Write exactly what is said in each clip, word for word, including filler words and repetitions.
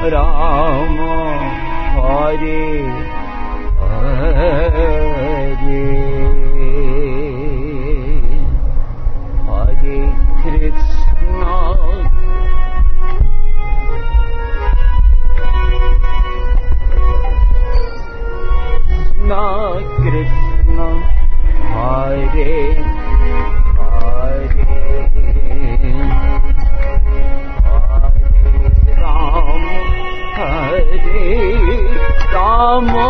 Rama Hare Hare Hare Krishna Krishna Krishna Hare Hare Hare Rama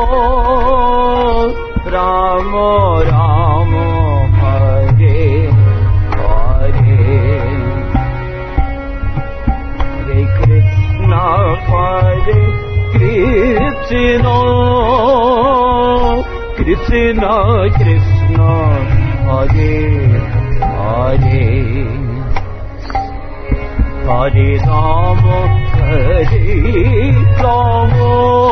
Rama Rama Hare Hare Hare Krishna Hare Krishna Krishna Krishna Hare Hare Hare Rama Hare Rama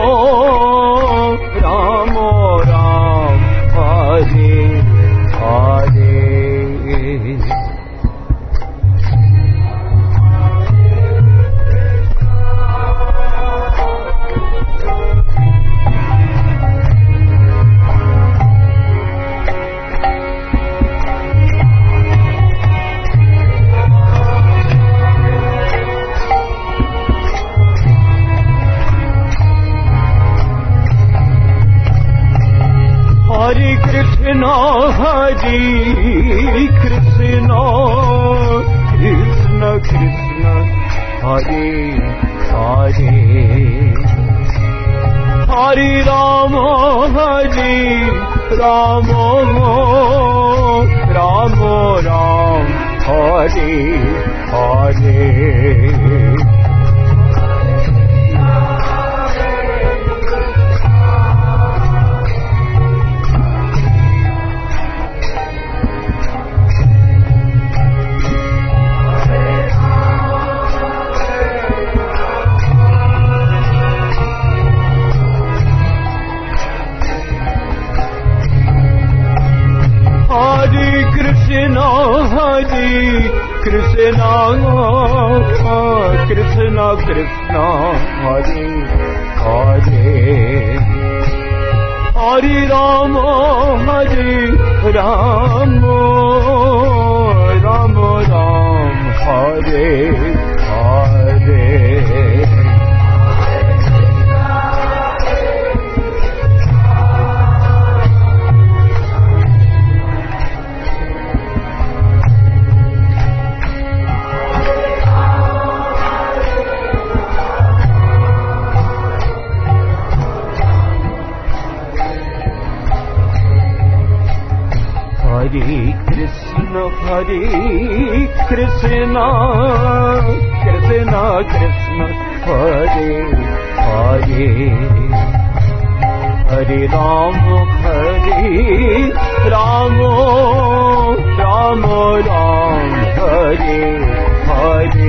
Rama Rama Hare Hare Hare Krishna, Hare Krishna, Krishna Krishna, Hare Hare, Hare Rama, Hare Rama, Rama Rama, Hare Hare. Krishna, Hare Krishna, Krishna Krishna, Hare Hare, Hare Rama, Hare Rama, Rama Rama, Hare Hare. Hare Krishna, Hare Krishna, Krishna Krishna, Hare Hare, Hare Rama, Hare Rama, Rama Rama, Hare Hare.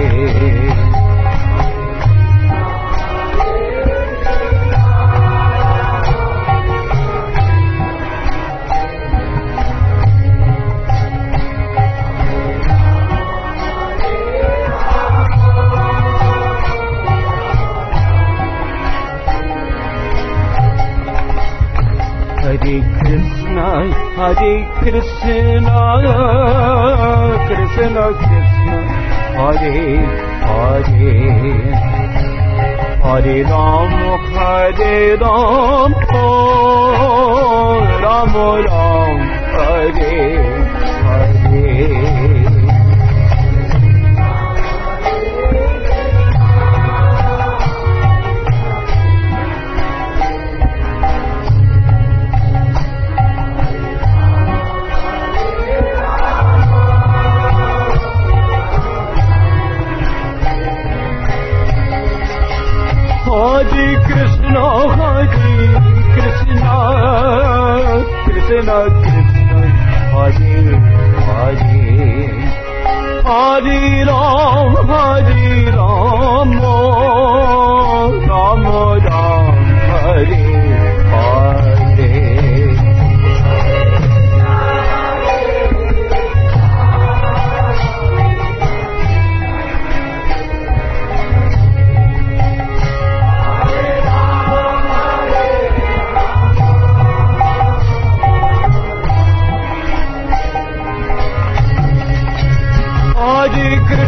Hare Krishna, Hare Krishna, Krishna Krishna, Hare Hare, Hare Rama, Hare Rama, Rama Rama, Hare Hare. Hare Krishna, Hare Krishna, Krishna Krishna, Hare Hare, Hare Rama, Hare Rama, Rama Rama, Hare Hare.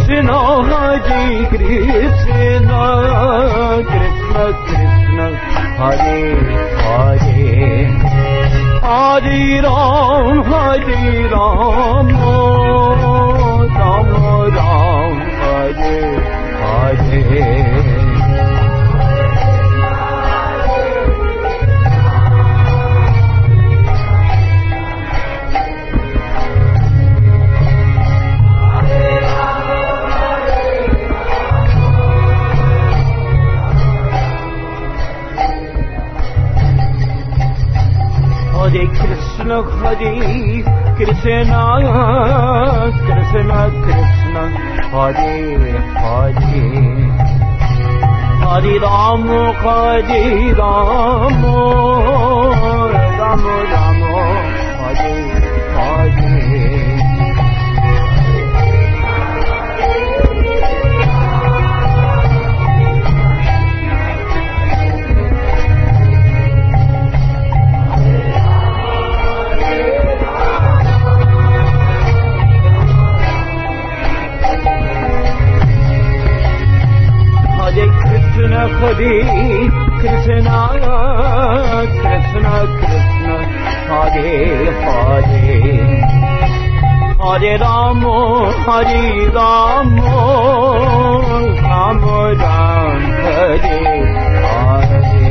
Krishna, Hare Krishna, Krishna Krishna, Hare Hare, Hare Ram, Hare Ram, Ram Ram, Hare Hare. Hare Krishna, Hare Krishna, Krishna Krishna, Hare Hare, Hare Ram, Hare Ram, Ram Ram, Hare Hare. Hare Krishna, Krishna Krishna, Hare Hare, Hare Rama, Hare Rama, Rama Ram, Hare Hare.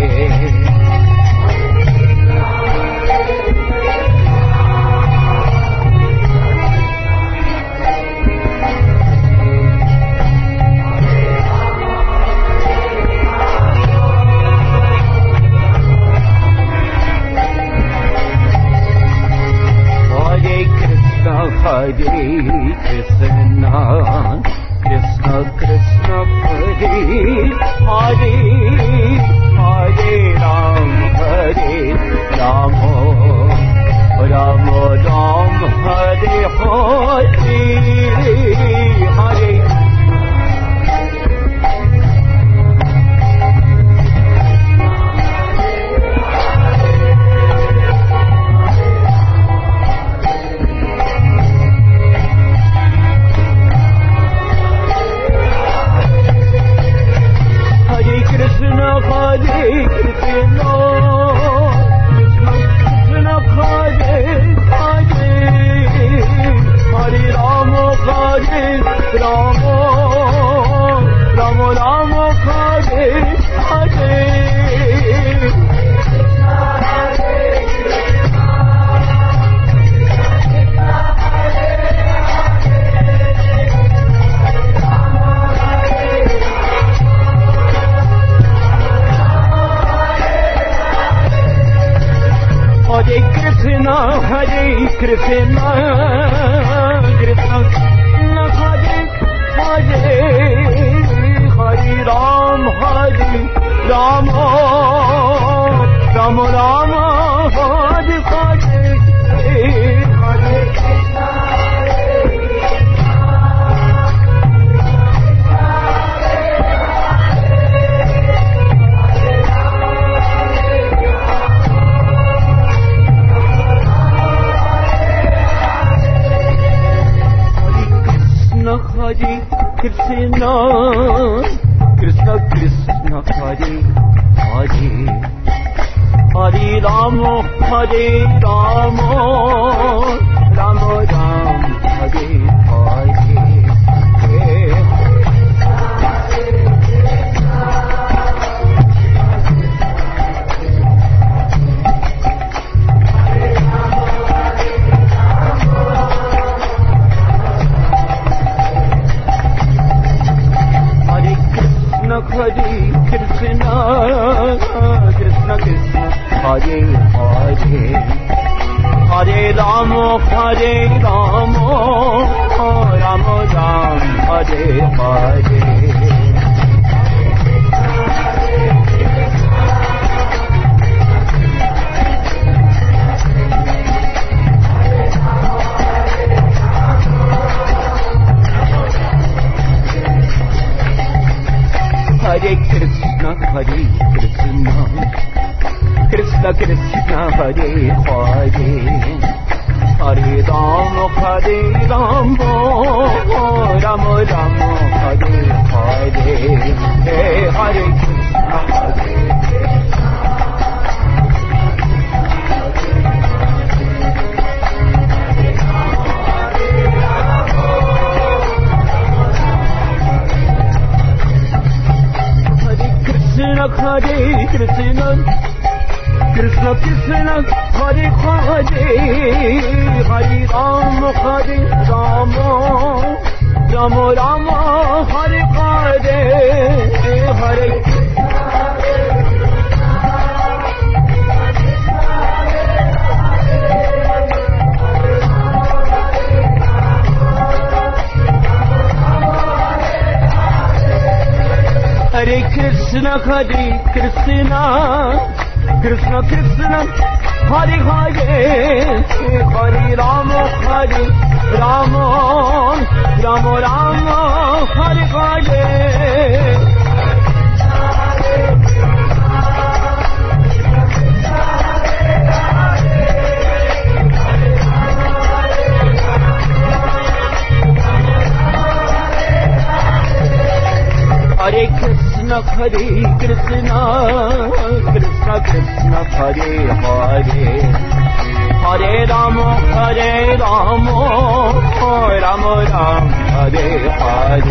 Hare Krishna, Krishna Krishna, Hare Hare, Hare Ram, Hare Rama, Rama Ram, Hare Hare, Hare. Krishna, Krishna, Hare Hare, Hare Ram, Hare Rama, Rama Rama, Hare Hare, Hare Krishna, Hare Krishna, Krishna Krishna, Hare Hare, Hare Rama, Hare Rama, Rama Ram, Hare Hare. Hare Krishna, Krishna Krishna, Hare Hare, Hare Rama, Hare Rama, Rama Ram, Hare Hare. Hare Krishna, Hare Krishna, Krishna Krishna, Hare Hare, Hare Rama, Hare Rama, Rama Rama, Hey, Hare Krishna, Hare Krishna, Krishna Krishna, Hare Hare, Hare Rama, Hare Rama, Rama Rama, Hare Hare, Hare Hare Krishna, Hare Krishna, Krishna Krishna, Hare Hare, Hare Rama, Hare Rama, Rama Rama, Hare Hare. Hare Krishna, Hare Krishna, Krishna Krishna, Hare Hare, Hare Rama, Hare Rama, Rama Rama, Hare Hare.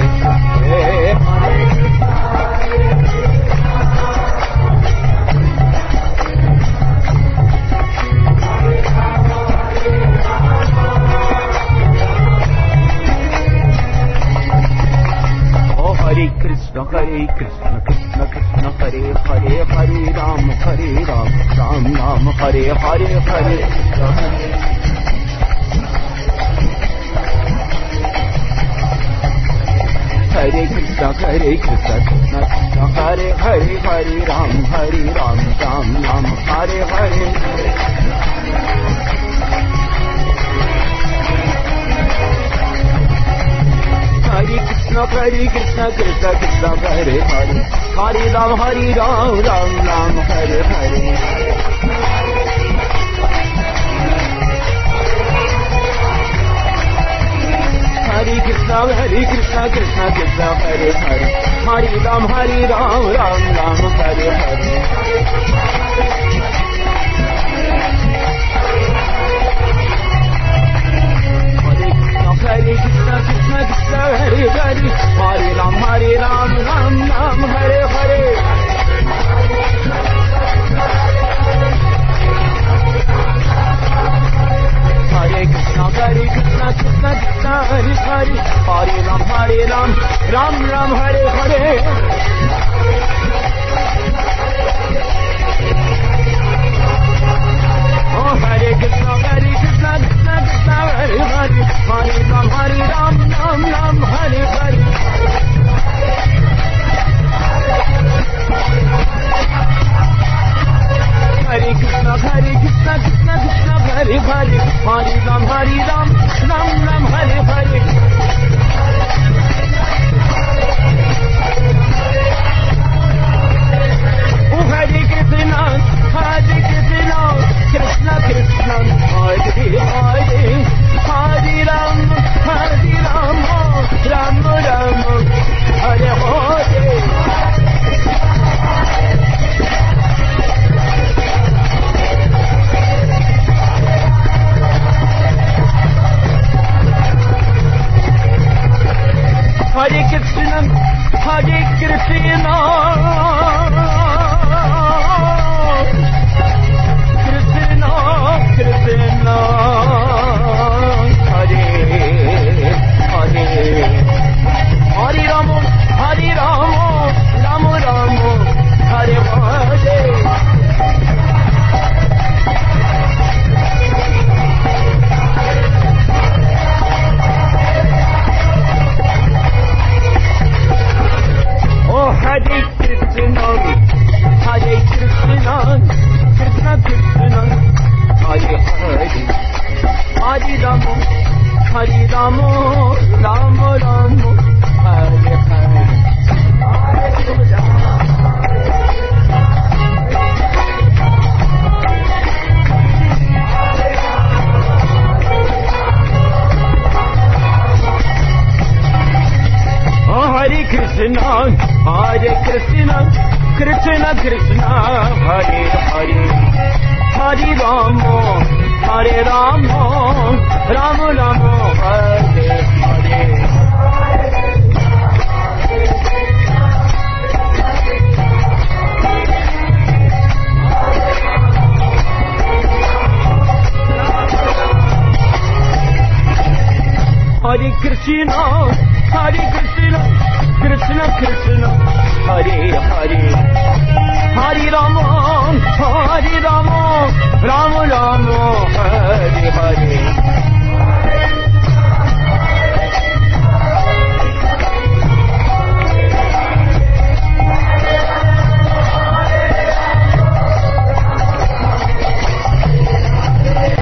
Hare Krishna, Hare Krishna, Krishna Krishna, Hare Hare, Hare Rama, Hare Rama, Rama Rama, Hare Hare, Hare Krishna, Hare Krishna, Hare Krishna, Krishna Krishna, Hare Hare, Hare Rama, Hare Rama, Rama Rama, Hare Hare. Hare Krishna, Hare Krishna, Krishna Krishna, Hare Hare, Hare Ram, Hare Ram, Ram Ram, Hare Hare. Hare Krishna, Hare Krishna, Krishna Krishna, Hare Hare, Hare Ram, Hare Ram, Ram Ram, Hare Hare. Hare Krishna, Krishna Krishna, Hare Hare, Hare Ram, Hare Ram, Ram Ram, Hare Hare. Hare Krishna, Hare Krishna, Krishna Krishna, Hare Hare, Hare Ram, Hare Ram, Ram Ram, Hare Hare. Oh, Hare Krishna, Hare Krishna, Krishna Krishna, Hare Hare, Hare Ram, Hare Ram, Ram Ram, Hare Hare. Hare Krishna, Hare Krishna, Krishna Krishna, Hare Hare, Hare Ram, Hare Ram, Ram Ram, Hare Hare. Oh, Hare Krishna, Hare Krishna, Krishna Krishna, Hare Hare, Hare Ram, Hare Ram, Ram Ram, Hare Hare. Hare Krishna, Hare Krishna, Krishna Krishna, Hare Hare, Hare Rama, Hare Rama, Rama Rama, Hare Hare. Oh, Hare Krishna, Krishna, Hare Krishna, Krishna Krishna, Hare Hare, Hare Rama, Hare Rama, Rama Rama, Hare Hare. Hare Krishna, Hare Krishna, Krishna Krishna, Hare Hare.